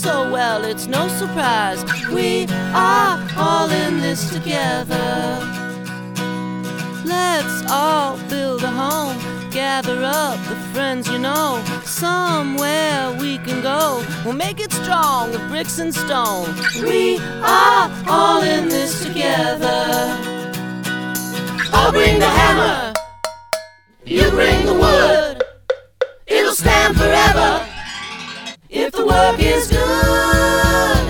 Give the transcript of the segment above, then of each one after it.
so well, it's no surprise. We are all in this together. Let's all build a home, gather up the friends you know. Somewhere we can go, we'll make it strong with bricks and stone. We are all in this together. I'll bring the hammer, you bring the wood. It'll stand forever if the work is good.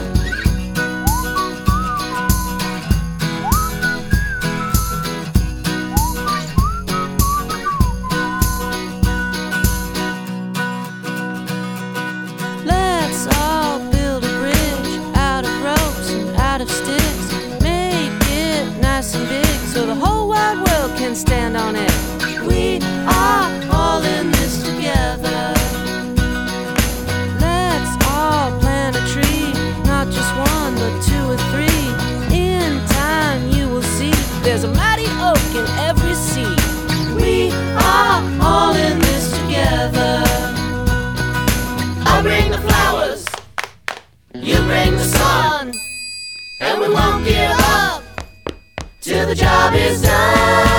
Let's all build a bridge out of ropes and out of sticks. Make it nice and big so the whole wide world can stand on it. We are all in this together. Let's all plant a tree, not just one, but two or three. In time you will see there's a mighty oak in every seed. We are all in this together. I'll bring the flowers, you bring the sun, and we won't give up till the job is done.